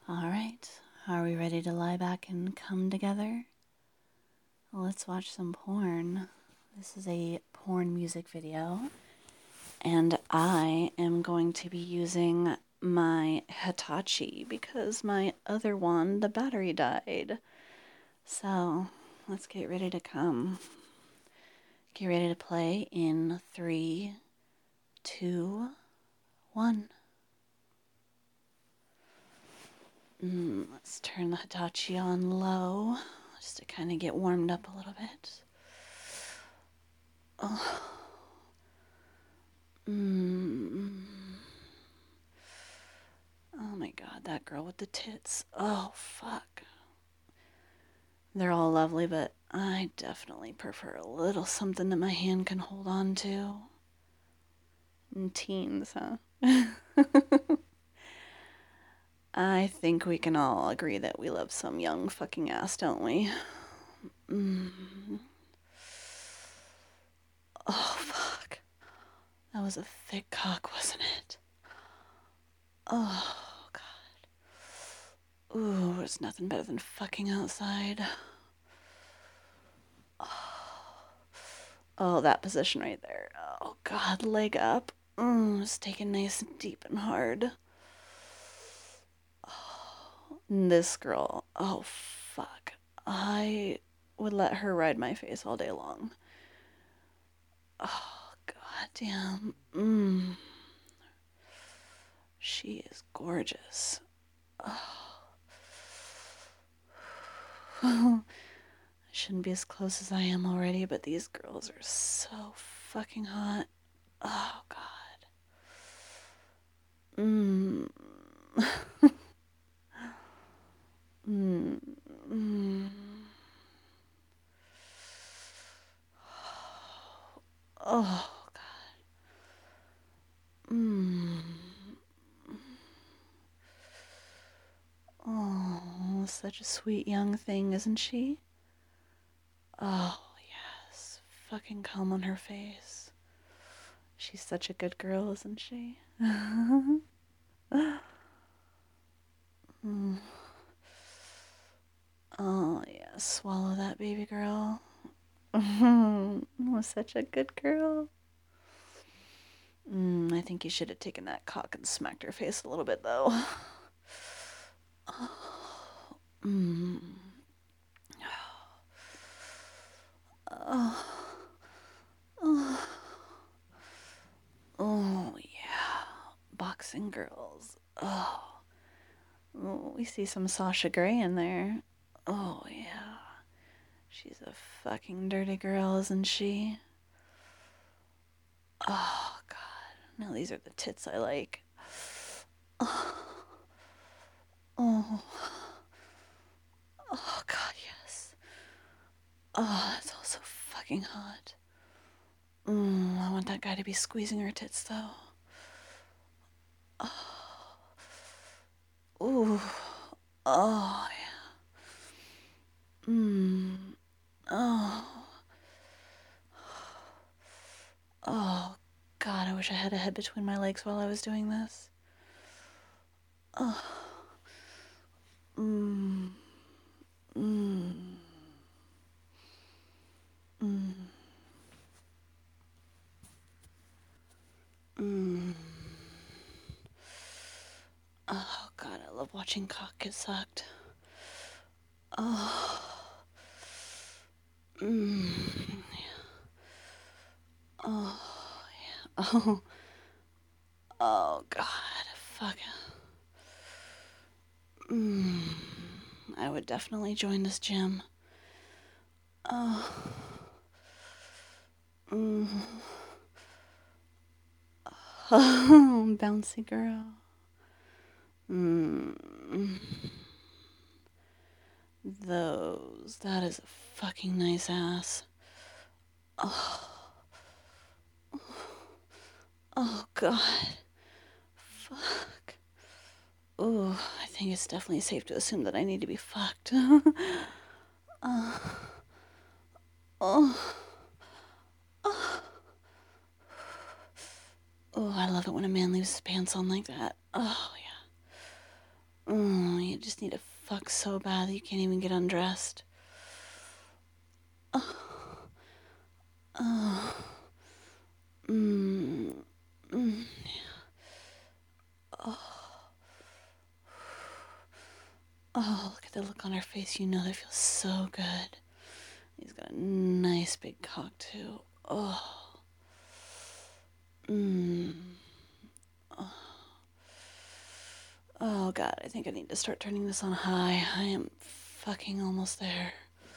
All right, are we ready to lie back and come together? Let's watch some porn. This is a porn music video, and I am going to be using my Hitachi because my other one, the battery died. So let's get ready to come. Get ready to play in 3, 2, 1. Let's turn the Hitachi on low just to kind of get warmed up a little bit. Oh. Oh my god, that girl with the tits. Oh, fuck. They're all lovely, but I definitely prefer a little something that my hand can hold on to. And teens, huh? I think we can all agree that we love some young fucking ass, don't we? Oh, fuck. That was a thick cock, wasn't it? Oh, God. Ooh, there's nothing better than fucking outside. Oh, that position right there. Oh, God, leg up. It's taken nice and deep and hard. Oh, this girl. Oh, fuck. I would let her ride my face all day long. Oh, goddamn. She is gorgeous. Oh. I shouldn't be as close as I am already, but these girls are so fucking hot. Oh, God. Oh, God. Oh, such a sweet young thing, isn't she? Oh, yes. Fucking calm on her face. She's such a good girl, isn't she? Oh, yeah. Swallow that, baby girl. Was such a good girl. I think you should have taken that cock and smacked her face a little bit, though. Oh, yeah. Boxing girls. Oh, we see some Sasha Grey in there. Oh, yeah. She's a fucking dirty girl, isn't she? Oh, God. Now these are the tits I like. Oh. Oh, God, yes. Oh, that's also fucking hot. I want that guy to be squeezing her tits, though. Oh. Ooh. Oh, yeah. Oh. Oh, God, I wish I had a head between my legs while I was doing this. Oh. Oh, God, I love watching cock get sucked. Oh. Yeah. Oh, yeah. Oh. Oh, God. Fuck. I would definitely join this gym. Oh. Oh, bouncy girl. That is a fucking nice ass. Oh. Oh, God. Fuck. Ooh, I think it's definitely safe to assume that I need to be fucked. Oh. Oh. Oh, I love it when a man leaves his pants on like that. Oh, yeah. you just need to fuck so bad that you can't even get undressed. Oh. Oh. Mm. Mm. Oh. Oh, look at the look on her face. You know that feels so good. He's got a nice big cock, too. Oh. Mm. Oh. Oh, God, I think I need to start turning this on high. I am fucking almost there.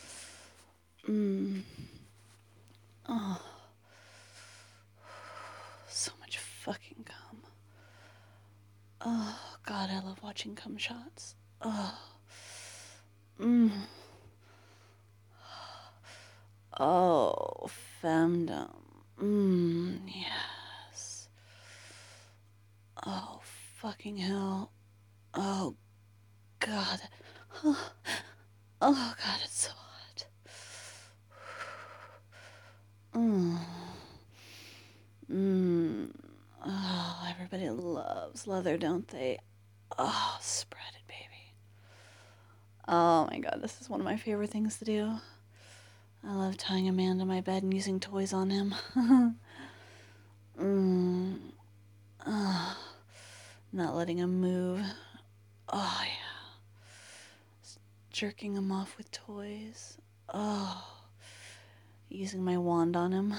Oh. So much fucking cum. Oh, God, I love watching cum shots. Oh. Oh, femdom. Yes. Oh, fucking hell. Oh, God. Oh, God, it's so hot. Oh, everybody loves leather, don't they? Oh, spread it, baby. Oh my God, this is one of my favorite things to do. I love tying a man to my bed and using toys on him. Not letting him move. Oh, yeah. Jerking him off with toys. Oh. Using my wand on him.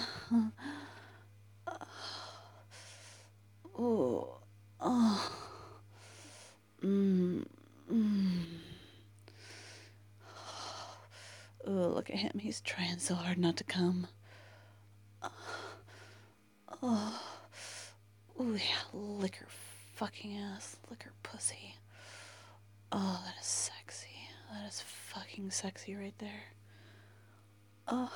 Oh. Oh. Oh, look at him. He's trying so hard not to come. Oh. Oh, yeah. Lick her fucking ass. Lick her pussy. Oh, that is sexy. That is fucking sexy right there. Oh.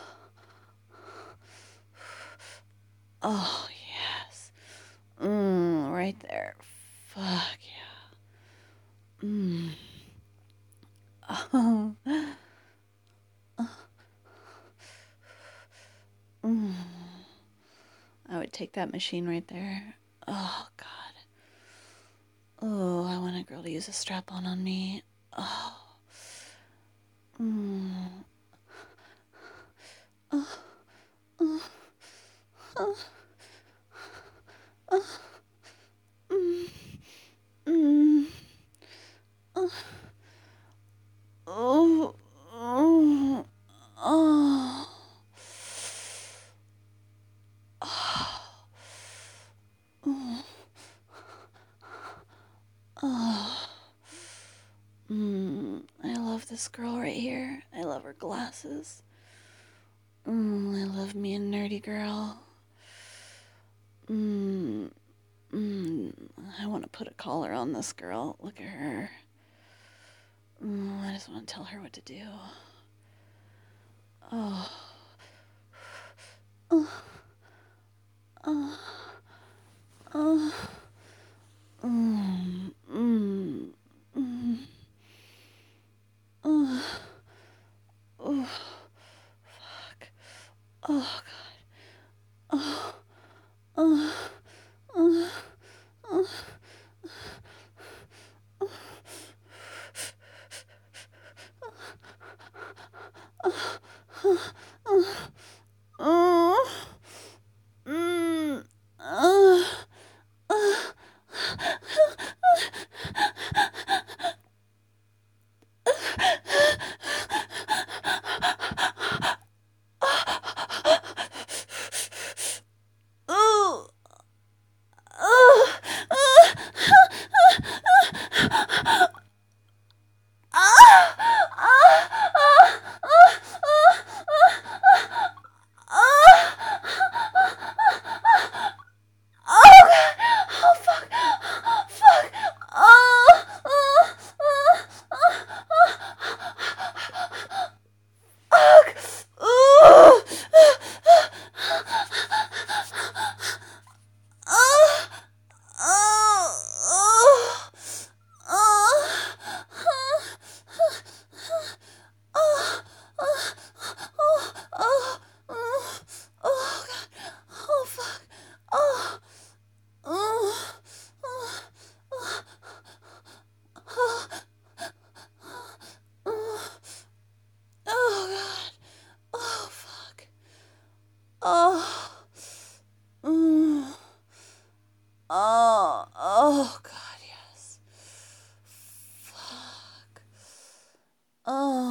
Oh, yes. Right there. Fuck yeah. Oh. I would take that machine right there. Oh, God. Oh, I want a girl to use a strap-on on me. Oh. Oh. Oh. Oh. Oh. I love this girl right here. I love her glasses. I love me a nerdy girl. I want to put a collar on this girl. Look at her. I just want to tell her what to do. Oh. Oh. Oh. Oh. Oh. Oh. Fuck. Oh, God. Oh. Oh. Oh. Oh. Oh, God, yes. Fuck. Oh.